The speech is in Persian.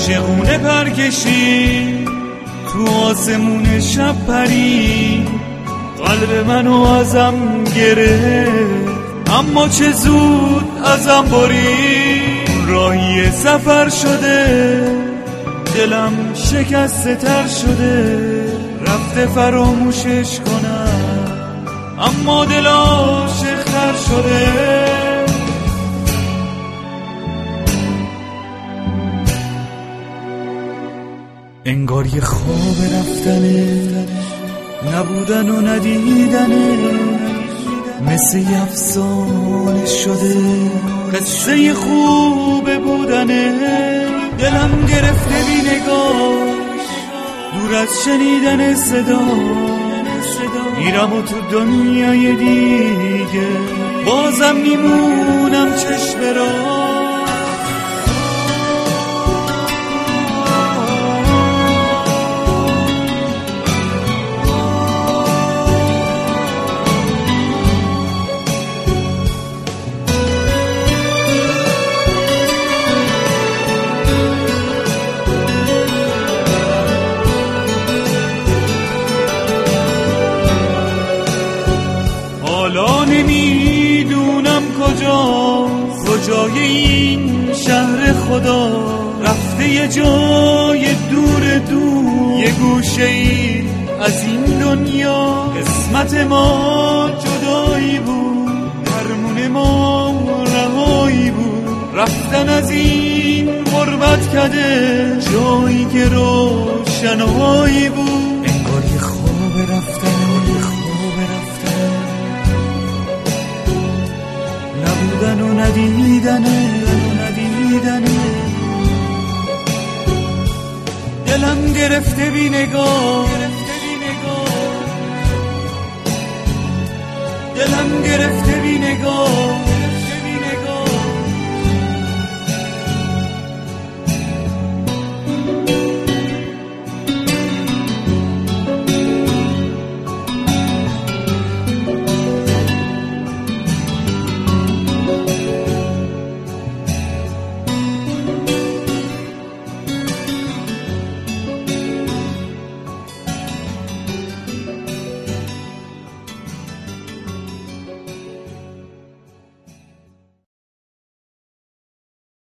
عاشقونه پرکشی تو آسمون شب پری، قلب منو ازم گرفت اما چه زود ازم بری. راهی سفر شده دلم شکسته تر شده، رفته فراموشش کنم اما دل عاشق تر شده. انگار یه خواب رفتنه، نبودن و ندیدنه، مثل یه افسانه شده قصه خوب بودنه. دلم گرفته بی نگاش، دور از شنیدن صدا، میرم و تو دنیای دیگه بازم میمونم چشم را. حالا نمیدونم کجای این شهر خدا، رفته یه جای دور دور، یه گوشه ای از این دنیا. قسمت ما جدایی بود، درمون ما رهایی بود، رفتن از این غربت کده جایی که روشنایی بود. انگار یه خواب رفتن، نبودن و ندیدنه. دلم گرفته بی نگاه، دلم گرفته بی نگاه.